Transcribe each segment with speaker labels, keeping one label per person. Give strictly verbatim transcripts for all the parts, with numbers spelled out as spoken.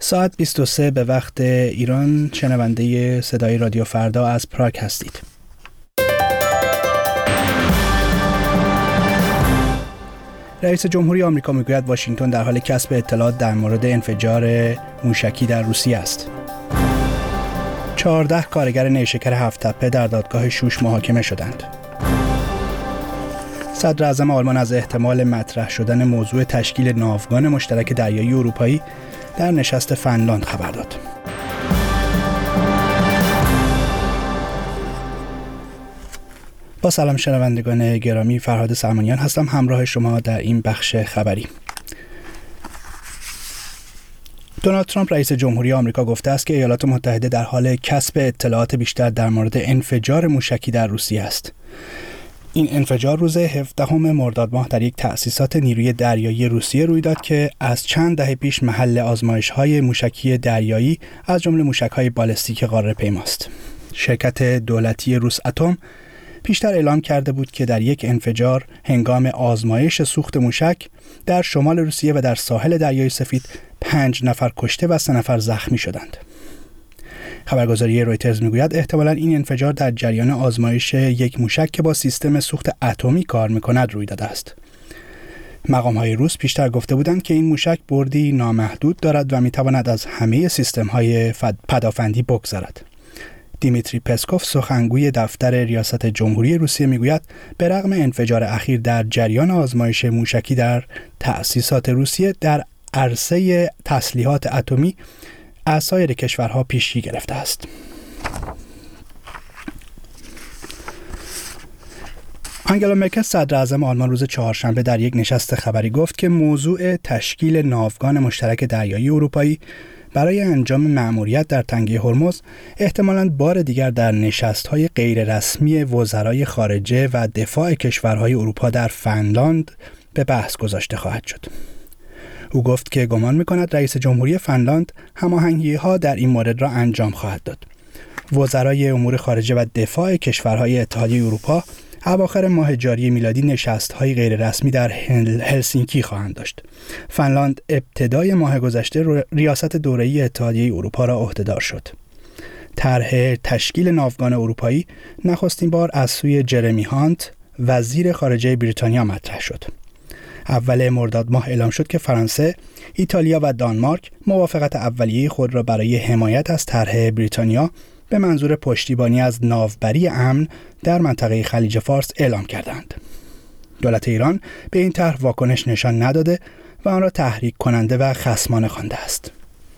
Speaker 1: ساعت بیست و سه به وقت ایران. شنونده صدای رادیو فردا از پراگ هستید. رئیس جمهوری آمریکا میگوید واشنگتن در حال کسب اطلاعات در مورد انفجار موشکی در روسیه است. چهارده کارگر نیشکر هفت تپه در دادگاه شوش محاکمه شدند. صدر اعظم آلمان از احتمال مطرح شدن موضوع تشکیل ناوگان مشترک دریایی اروپایی در نشست فنلاند خبر داد. با سلام شنوندگان گرامی، فرهاد سلمانیان هستم همراه شما در این بخش خبری. دونالد ترامپ رئیس جمهوری آمریکا گفته است که ایالات متحده در حال کسب اطلاعات بیشتر در مورد انفجار موشکی در روسیه است. این انفجار روز هفدهم مرداد ماه در یک تأسیسات نیروی دریایی روسیه روی داد که از چند دهه پیش محل آزمایش‌های موشکی دریایی از جمله موشک‌های بالستیک قاره‌پیماست. شرکت دولتی روس اتم پیشتر اعلام کرده بود که در یک انفجار هنگام آزمایش سوخت موشک در شمال روسیه و در ساحل دریای سفید پنج نفر کشته و سه نفر زخمی شدند. خبرگزاری رویترز میگوید احتمالاً این انفجار در جریان آزمایش یک موشک که با سیستم سوخت اتمی کار می‌کند روی داده است. مقام‌های روس پیشتر گفته بودند که این موشک بردی نامحدود دارد و می‌تواند از همه سیستم‌های پدافندی بگذرد. دیمیتری پسکوف سخنگوی دفتر ریاست جمهوری روسیه میگوید به رغم انفجار اخیر در جریان آزمایش موشکی در تأسیسات روسیه در عرصه تسلیحات اتمی از سایر کشورها پیشی گرفته است. آنگلا مرکل صدر اعظم آلمان روز چهارشنبه در یک نشست خبری گفت که موضوع تشکیل ناوگان مشترک دریایی اروپایی برای انجام مأموریت در تنگه هرمز احتمالاً بار دیگر در نشست‌های غیررسمی وزرای خارجه و دفاع کشورهای اروپا در فنلاند به بحث گذاشته خواهد شد. او گفت که گمان می‌کند رئیس جمهوری فنلاند هماهنگی‌ها در این مورد را انجام خواهد داد. وزرای امور خارجه و دفاع کشورهای اتحادیه اروپا اواخر ماه جاری میلادی نشست‌های غیررسمی در هلسینکی خواهند داشت. فنلاند ابتدای ماه گذشته ریاست دوره‌ای اتحادیه اروپا را عهده‌دار شد. طرح تشکیل ناوگان اروپایی نخستین بار از سوی جرمی هانت وزیر خارجه بریتانیا مطرح شد. اول مرداد ماه اعلام شد که فرانسه، ایتالیا و دانمارک موافقت اولیه خود را برای حمایت از طرح بریتانیا به منظور پشتیبانی از ناوبری امن در منطقه خلیج فارس اعلام کردند. دولت ایران به این طرح واکنش نشان نداده و آن را تحریک کننده و خصمانه خوانده است.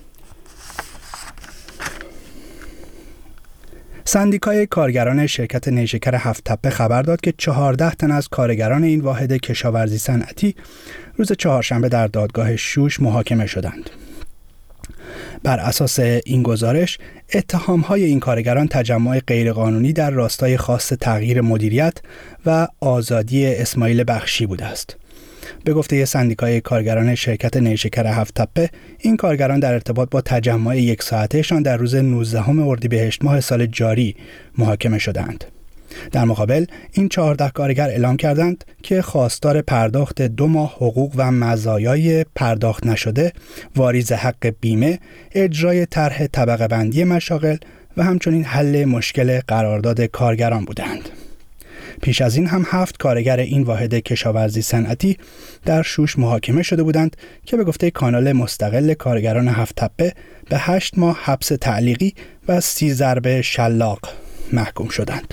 Speaker 1: سندیکای کارگران شرکت نیشکر هفت تپه خبر داد که چهارده تن از کارگران این واحد کشاورزی صنعتی روز چهارشنبه در دادگاه شوش محاکمه شدند. بر اساس این گزارش، اتهام‌های این کارگران تجمع غیرقانونی در راستای خواست تغییر مدیریت و آزادی اسماعیل بخشی بوده است. به گفته سندیکای کارگران شرکت نیشکر هفت تپه، این کارگران در ارتباط با تجمع یک ساعتهشان در روز نوزدهم اردیبهشت ماه سال جاری محاکمه شدند. در مقابل این چهارده کارگر اعلام کردند که خواستار پرداخت دو ماه حقوق و مزایای پرداخت نشده، واریز حق بیمه، اجرای طرح طبقه بندی مشاغل و همچنین حل مشکل قرارداد کارگران بودند. پیش از این هم هفت کارگر این واحد کشاورزی صنعتی در شوش محاکمه شده بودند که به گفته کانال مستقل کارگران هفت تپه به هشت ماه حبس تعلیقی و سی ضرب شلاق محکوم شدند.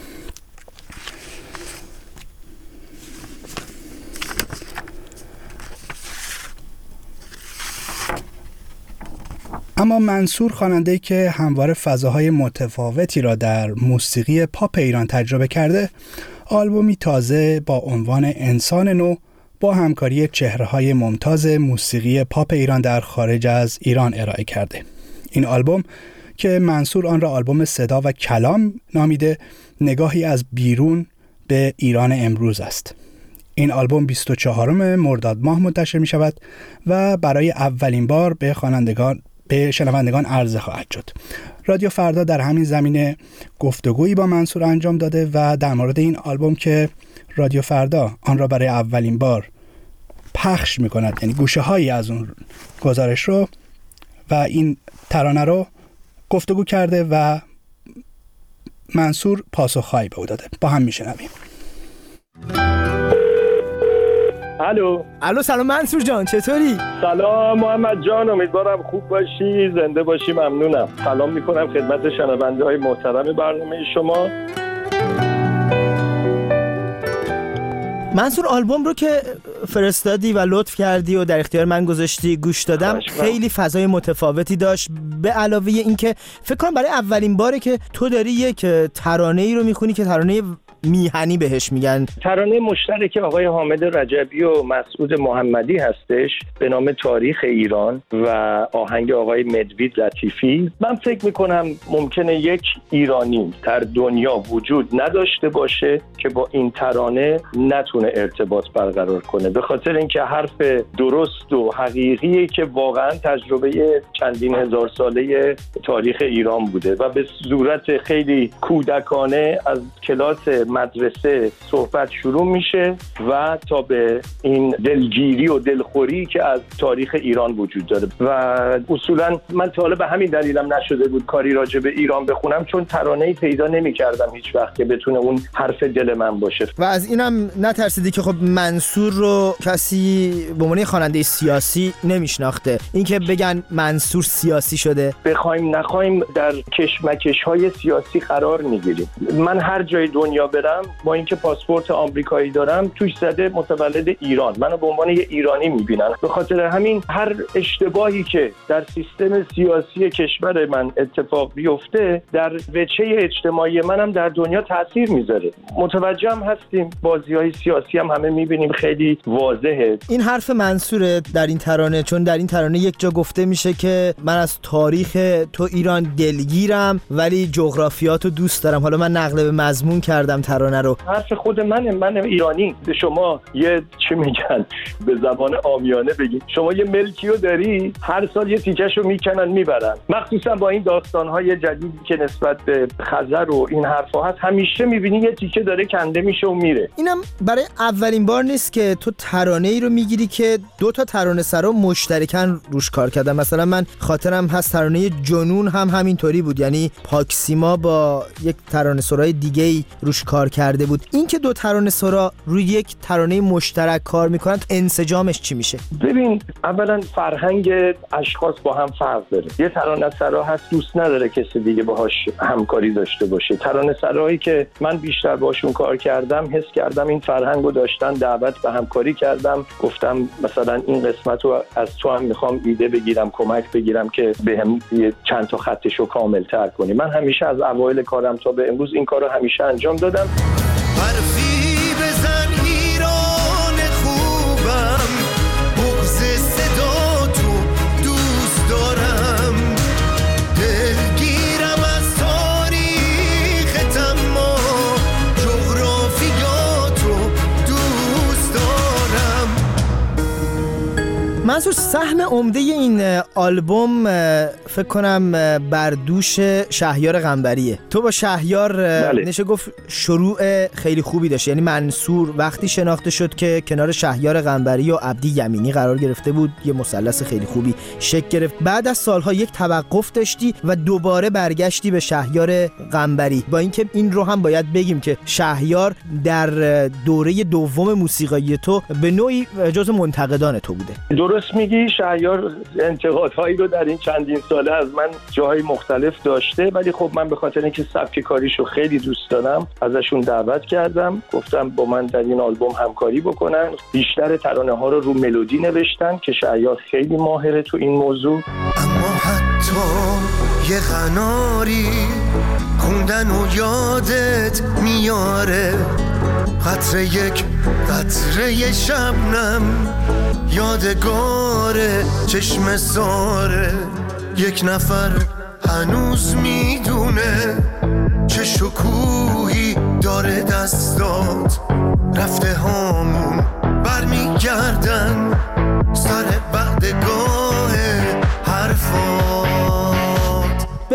Speaker 1: اما منصور، خواننده‌ای که همواره فضاهای متفاوتی را در موسیقی پاپ ایران تجربه کرده، آلبومی تازه با عنوان انسان نو با همکاری چهره‌های ممتاز موسیقی پاپ ایران در خارج از ایران ارائه کرده. این آلبوم که منصور آن را آلبوم صدا و کلام نامیده، نگاهی از بیرون به ایران امروز است. این آلبوم بیست و چهارم مرداد ماه منتشر می شود و برای اولین بار به خوانندگان به شنوندگان عرضه خواهد شد. رادیو فردا در همین زمینه گفتگویی با منصور انجام داده و در مورد این آلبوم که رادیو فردا آن را برای اولین بار پخش می کند، یعنی گوشه هایی از اون گزارش رو و این ترانه رو گفتگو کرده و منصور پاسخهایی به او داده. با هم میشنویم.
Speaker 2: الو
Speaker 3: الو سلام منصور جان، چطوری؟
Speaker 2: سلام محمد جان، امیدوارم خوب باشی، زنده باشی. ممنونم. سلام میکنم خدمت شنونده های محترم برنامه شما.
Speaker 3: منصور، آلبوم رو که فرستادی و لطف کردی و در اختیار من گذاشتی گوش دادم، خیلی فضای متفاوتی داشت. به علاوه این که فکر کنم برای اولین باره که تو داری یک ترانه ای رو میخونی که ترانه میهنی بهش میگن،
Speaker 2: ترانه مشترک آقای حامد رجبی و مسعود محمدی هستش به نام تاریخ ایران و آهنگ آقای مدوید لطیفی. من فکر میکنم ممکنه یک ایرانی در دنیا وجود نداشته باشه که با این ترانه نتونه ارتباط برقرار کنه، به خاطر اینکه حرف درست و حقیقیه که واقعا تجربه چندین هزار ساله تاریخ ایران بوده و به صورت خیلی کودکانه از کلاس مدرسه صحبت شروع میشه و تا به این دلگیری و دلخوری که از تاریخ ایران وجود داره. و اصولا من تا حالا به همین دلیلم نشده بود کاری راجع به ایران بخونم، چون ترانه‌ای پیدا نمی‌کردم هیچ وقت که بتونه اون حرف دل من باشه.
Speaker 3: و از اینم نترسیدی که خب منصور رو کسی به عنوان خواننده سیاسی نمیشناخته، اینکه بگن منصور سیاسی شده؟
Speaker 2: بخوایم نخوایم در کشمکش‌های سیاسی قرار میگیریم. من هر جای دنیا برم با اینکه پاسپورت آمریکایی دارم توش زده متولد ایران، منو به عنوان یه ایرانی میبینن. به خاطر همین هر اشتباهی که در سیستم سیاسی کشور من اتفاق بیفته در وجهه اجتماعی منم در دنیا تاثیر میذاره. متوجه هم هستیم، بازی‌های سیاسی هم همه میبینیم، خیلی واضحه.
Speaker 3: این حرف منصور در این ترانه، چون در این ترانه یک جا گفته میشه که من از تاریخ تو ایران دلگیرم ولی جغرافیاتو دوست دارم. حالا من نقل به مضمون کردم ترانه رو.
Speaker 2: حرف خود منه، من ایرانی. به شما یه چی میگن به زبان عامیانه بگید، شما یه ملکیو داری، هر سال یه تیکه‌شو میکنن میبرن. مخصوصا با این داستان‌های جدیدی که نسبت به خزر و این حرفا هست، همیشه میبینی یه تیکه داره کنده میشه و میره.
Speaker 3: اینم برای اولین بار نیست که تو ترانه‌ای رو میگیری که دو تا ترانه سرا مشترکاً روش کار کردن. مثلا من خاطرم هست ترانه جنون هم همینطوری بود، یعنی پاکسیما با یک ترانه سرای دیگه‌ای روش کار کرده بود. این که دو ترانه سرا روی یک ترانه مشترک کار میکنن، انسجامش چی میشه؟
Speaker 2: ببین، اولا فرهنگ اشخاص با هم فرق داره. یه ترانه سرا هست دوست نداره کسی دیگه باهاش همکاری داشته باشه. ترانه سرایی که من بیشتر باشون کار کردم حس کردم این فرهنگو داشتن، دعوت به همکاری کردم، گفتم مثلا این قسمتو از تو هم میخوام ایده بگیرم، کمک بگیرم که بهم چند تا خطشو کامل‌تر کنی. من همیشه از اوایل کارم تا به امروز این کارو همیشه انجام دادم.
Speaker 4: حرفی بزن ایران خوبم، بغض صدا تو دوست دارم، دلگیرم از تاریخ تما، جغرافیاتو دوست دارم.
Speaker 3: منصور، سهم عمده این آلبوم فکر کنم بر دوش شهیار قنبریه. تو با شهیار
Speaker 2: بله.
Speaker 3: نشه گفت شروع خیلی خوبی داشت. یعنی منصور وقتی شناخته شد که کنار شهیار قنبری و عبدی یمینی قرار گرفته بود، یه مثلث خیلی خوبی شکل گرفت. بعد از سالها یک توقف داشتی و دوباره برگشتی به شهیار قنبری. با اینکه این رو هم باید بگیم که شهیار در دوره دوم موسیقایی تو به نوعی جزو منتقدان تو بوده.
Speaker 2: درست میگی، شهیار انتقادهایی رو در این چندین ساله از من جاهای مختلف داشته، ولی خب من به خاطر اینکه سبک کاریشو خیلی دوست دارم ازشون دعوت کردم، گفتم با من در این آلبوم همکاری بکنن. بیشتر ترانه ها رو رو ملودی نوشتن که شهیار خیلی ماهره تو این موضوع.
Speaker 4: اما حتی یه قناری خوندن و یادت میاره، قطره یک قطره شبنم یادگاره، چشم ساره یک نفر هنوز میدونه چه شکوهی داره دستات، رفته هامون برمیگردن سر بعدگاه حرفات.
Speaker 3: به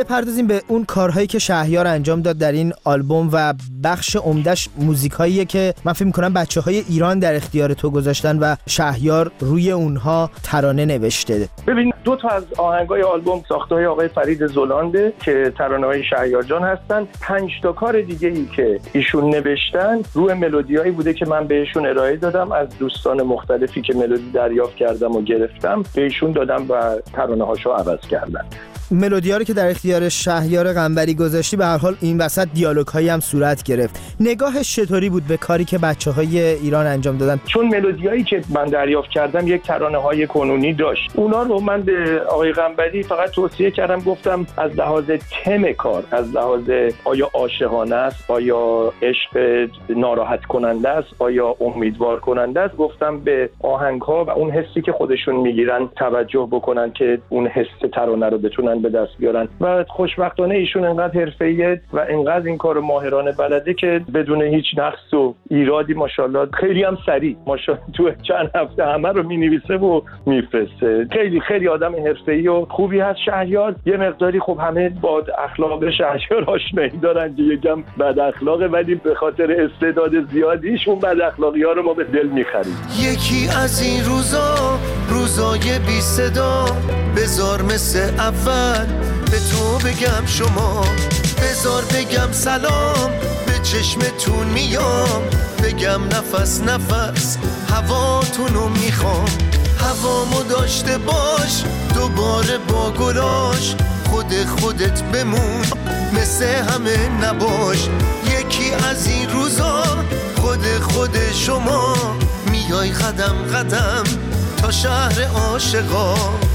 Speaker 3: بپردازیم به اون کارهایی که شهیار انجام داد در این آلبوم و بخش عمده‌اش موزیکاییه که من فکر می‌کنم بچه‌های ایران در اختیار تو گذاشتن و شهیار روی اونها ترانه نوشته.
Speaker 2: ببین دو تا از آهنگای آلبوم ساخته‌های آقای فرید زولانده که ترانه‌های شهیار جان هستن. پنج تا کار دیگه‌ای که ایشون نوشتن روی ملودیایی بوده که من بهشون ارائه دادم، از دوستان مختلفی که ملودی دریافت کردم و گرفتم بهشون دادم و ترانه‌هاشو عوض کردن.
Speaker 3: ملودی‌ها رو که در اختیار شهیار قنبری گذاشتی، به هر حال این وسط دیالوگ‌هایی هم صورت گرفت. نگاهش چطوری بود به کاری که بچه‌های ایران انجام دادن؟
Speaker 2: چون ملودیایی که من دریافت کردم یک ترانه‌های کنونی داشت، اونا رو من به آقای قنبری فقط توصیه کردم، گفتم از لحاظ تم کار، از لحاظ آیا عاشقانه است، آیا عشق ناراحت کننده است، آیا امیدوار کننده است، گفتم به آهنگ‌ها و اون حسی که خودشون میگیرن توجه بکنن که اون حس ترانه رو بتونن به دست بیارن. و خوشبختانه ایشون انقدر حرفه‌ایه و انقدر این کارو ماهرانه بلده که بدون هیچ نقص و ایرادی ماشاءالله خیلی هم سریع ماشاءالله تو چند هفته همه رو می‌نویسه و میفرسته. خیلی خیلی آدم حرفه‌ای و خوبی هست شهیار. یه مقداری خب همه با اخلاق شهیار آشنایی دارن که یکم بد اخلاقه، ولی به خاطر استعداد زیادیش اون بد اخلاقی‌ها رو ما به دل می‌خریم.
Speaker 4: یکی از این روزا روزای بی صدا، بذار مثل اول به تو بگم شما، بذار بگم سلام به چشمتون میام، بگم نفس نفس هواتونو میخوام، هوامو داشته باش دوباره با گلاش، خود خودت بمون مثل همه نباش. یکی از این روزا خود خود شما، میای قدم قدم تا شهر عاشقا.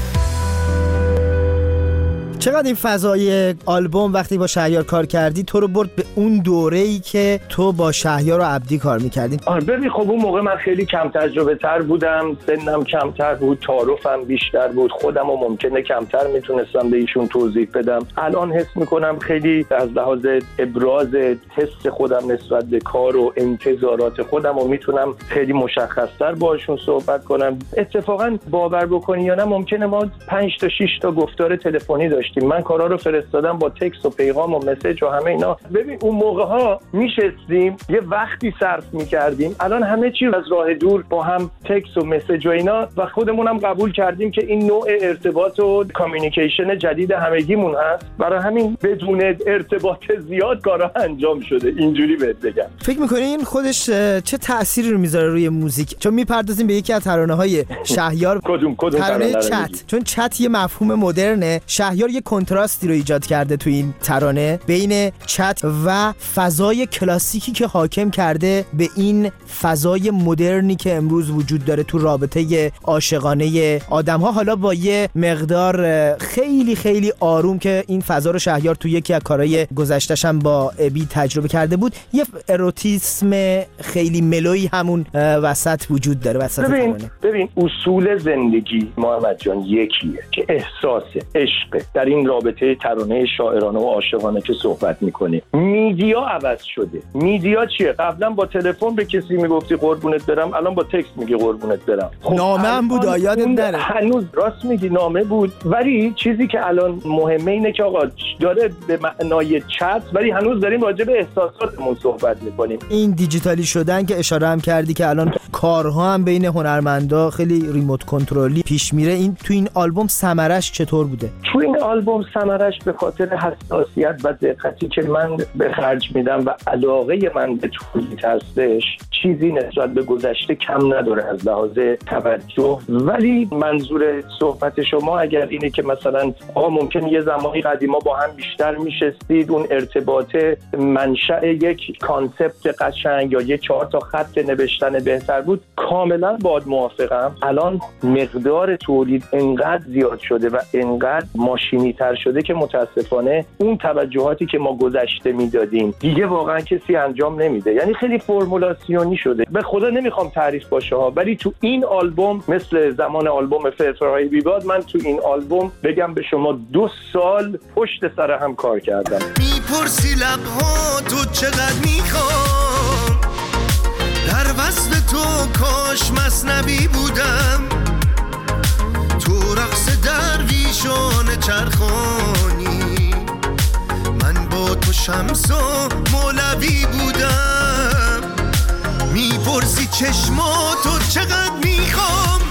Speaker 3: چقدر این فضای آلبوم وقتی با شهیار کار کردی تو رو برد به اون دوره‌ای که تو با شهیار و عبدی کار می‌کردی؟
Speaker 2: آره ببین خب اون موقع من خیلی کم تجربه تر بودم، سنم کمتر بود، تعارفم بیشتر بود، خودم و ممکنه کمتر میتونستم به ایشون توضیح بدم. الان حس میکنم خیلی از لحاظ ابراز حس خودم نسبت به کار و انتظارات خودم و میتونم خیلی مشخص‌تر باشون صحبت کنم. اتفاقا باور بکنی یا نه ممکنه ما پنج تا شش تا گفتار تلفنی داشتیم، من کارا رو فرستادم با تکست و پیغام و مسیج و همه اینا. ببین اون موقع ها میشستیم یه وقتی صرف میکردیم، الان همه چی از راه دور با هم تکست و مسیج و اینا، و خودمون هم قبول کردیم که این نوع ارتباط و کامیونیکیشن جدید همگیمون هست، برای همین بدون ارتباط زیاد کارا انجام شده. اینجوری بهت بگم.
Speaker 3: فکر می‌کنی این خودش چه تأثیری رو میذاره روی موزیک؟ چون میپردازیم به یکی از ترانه‌های شهیار.
Speaker 2: کدوم کدوم
Speaker 3: ترانه چت، چون چت یه مفهوم مدرنه. شهیار یه کنتراستی رو ایجاد کرده تو این ترانه بین چت و فضای کلاسیکی که حاکم کرده به این فضای مدرنی که امروز وجود داره تو رابطه عاشقانه آدم‌ها، حالا با یه مقدار خیلی خیلی آروم که این فضا رو شهیار تو یکی از کارهای گذشته‌ش هم با ابی تجربه کرده بود. یه اروتیسم خیلی ملوی همون وسط وجود داره وسط
Speaker 2: ببین
Speaker 3: ترانه.
Speaker 2: ببین اصول زندگی محمد جان یکیه که احساس عشق در این رابطه ترانه شاعرانه و عاشقانه که صحبت میکنه. میدیا عوض شده. میدیا چیه؟ قبلا با تلفن به کسی میگفتی قربونت برم، الان با تکست میگی قربونت برم. خب
Speaker 3: نامه هم بود یادت نره.
Speaker 2: هنوز راست میگی نامه بود، ولی چیزی که الان مهمه اینه که آقا داره به معنای چت، ولی هنوز داریم راجع به احساساتمون صحبت میکنیم.
Speaker 3: این دیجیتالی شدن که اشاره هم کردی که الان کارها هم بین هنرمندا خیلی ریموت کنترلی پیش میره، این تو این آلبوم ثمرش چطور بوده؟
Speaker 2: تو این آلبوم ثمرش به خاطر حساسیت و دقتی که من به خرج میدم و علاقه من به تولید هستش، چیزی نسبت به گذشته کم نداره از لحاظ توجه. ولی منظور صحبت شما اگر اینه که مثلا آقا ممکن یه زمانی قدیما با هم بیشتر میشستید، اون ارتباط منشأ یک کانسپت قشنگ یا یه چهار تا خط نوشتن بهتر بود، کاملا باهات موافقم. الان مقدار تولید انقدر زیاد شده و انقدر ماشینی تر شده که متاسفانه اون توجهاتی که ما گذشته میدادیم دیگه واقعا کسی انجام نمیده. یعنی خیلی فرمولاسیونی شده. به خدا نمیخوام تعریف باشه ها، ولی تو این آلبوم مثل زمان آلبوم فرفرهای بیباد، من تو این آلبوم بگم به شما دو سال پشت سر هم کار کردم.
Speaker 4: میپرسی لبها تو چقدر میخوام، در وصل تو کاش مثنوی بودم، تو رقص درویشان چرخانی شمس و مولوی بودم. میپرسی چشماتو چقدر میخوام،